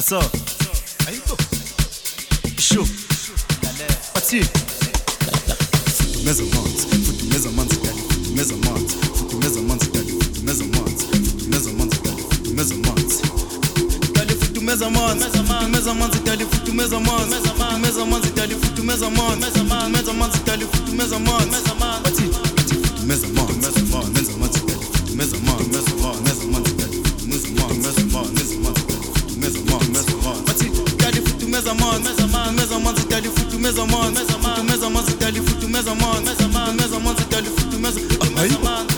Aso. Ayiko. Sho. Bathi. Futumeza amanzi, futumeza amanzi dali, futumeza amanzi, futumeza amanzi dali, futumeza amanzi, futumeza amanzi dali, futumeza amanzi. Dali futumeza amanzi, futumeza amanzi dali, futumeza amanzi, futumeza amanzi dali, futumeza amanzi, futumeza amanzi dali, futumeza amanzi. Bathi, futumeza amanzi, futumeza amanzi dali, futumeza amanzi, futumeza amanzi dali, futumeza amanzi, futumeza amanzi dali, futumeza amanzi. Bathi, dali futumeza amanzi, futumeza amanzi dali, futumeza amanzi, futumeza amanzi dali, futumeza amanzi, futumeza amanzi dali, futumeza amanzi.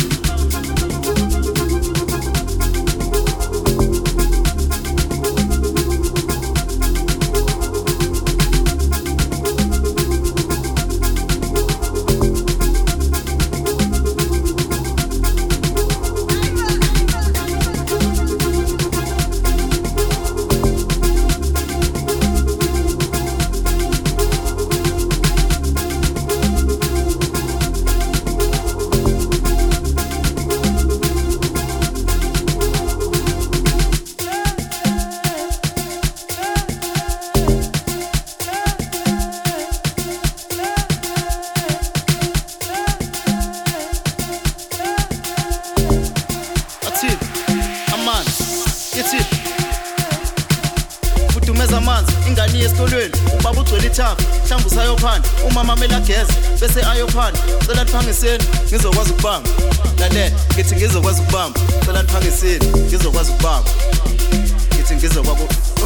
Futumeza amanzi ingane yesikolweni ubaba ugcwele ithafa mhlawumbe usayophanda umama amela geze bese ayophanda cela niphangiseni ngizokwazi ukubamba lalela ngithi ngizokwazi ukubamba cela niphangiseni ngizokwazi ukubamba ngithi ngizokwazi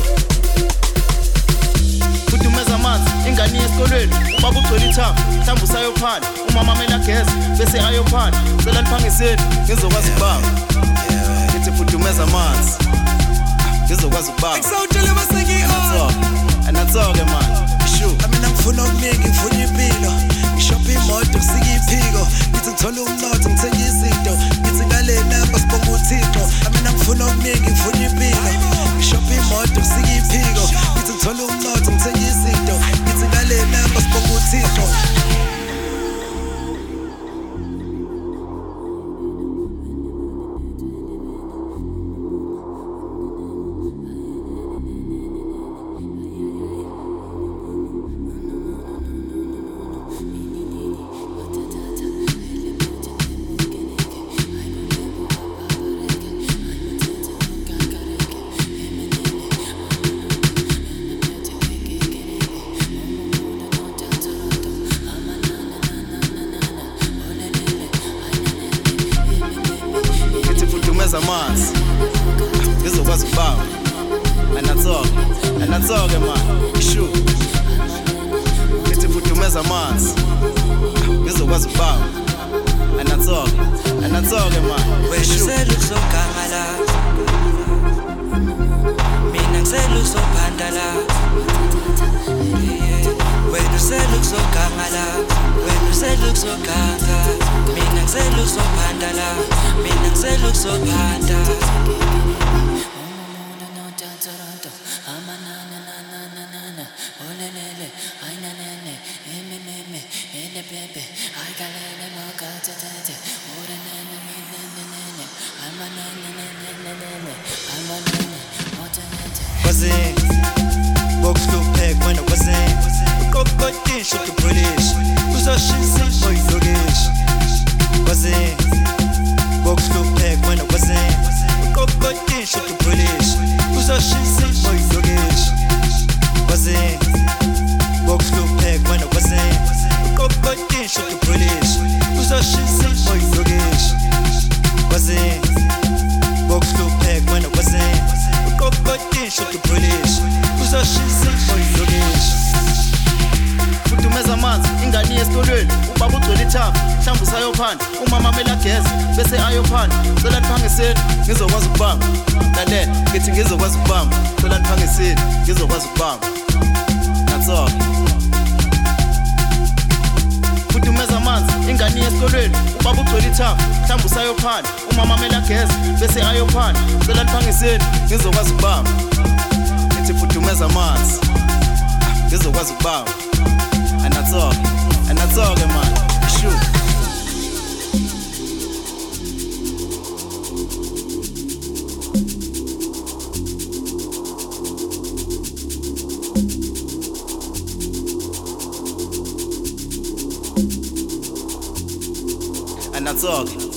Futumeza amanzi ingane yesikolweni ubaba ugcwele ithafa mhlawumbe usayophanda umama amela geze bese ayophanda cela niphangiseni ngizokwazi ukubamba ngithi futumeza amanzi ngizokwazi ukubamba Ngisawutshela baseki Anatsoke man sure Mina ngifuna okuningi ngifuna impilo ngishopha imoto kusika iphiko ngithi ngithola umnotho ngithenga izinto ngithi ngale namba sibonga uThixo Mina ngifuna okuningi ngifuna impilo ngishopha imoto kusika iphiko ngithi ngithola umnotho ngithenga izinto ngithi ngale namba sibonga uThixo amanzi ngizokwazi ukubamba anatsoke man sure ngithi futumeza amanzi ngizokwazi ukubamba anatsoke man weselu sokangala mina ngiselu sophandala wena uselu sokangala wena uselu sokanga mina ngiselu sophandala mina ngiselu sophanda Wazing, box look back when I was in. Go in, shoot the police. Who's a shit, boy, yogish. Wazing, box look back when I was in. Go in, shoot the police. Who's a shit, boy, yogish. Wazing, box look back when I was in. Go in, shoot the police. Who's a shit, boy, yogish. Wazing, box look back when I was in. Go shoot the police. Who's a shit boy yogish. Futumeza amanzi ingane yesikolweni ubaba ugcwele ithafa mhlawumbe usayophanda umama amela geze bese ayophanda cela niphangiseni ngizokwazi ukubamba lalela ngithi ngizokwazi ukubamba cela niphangiseni ngizokwazi ukubamba natsoke Futumeza amanzi ingane yesikolweni ubaba ugcwele ithafa mhlawumbe usayophanda umama amela geze bese ayophanda cela niphangiseni ngizokwazi ukubamba ngithi futumeza amanzi ngizokwazi ukubamba anatsoke man sure talking.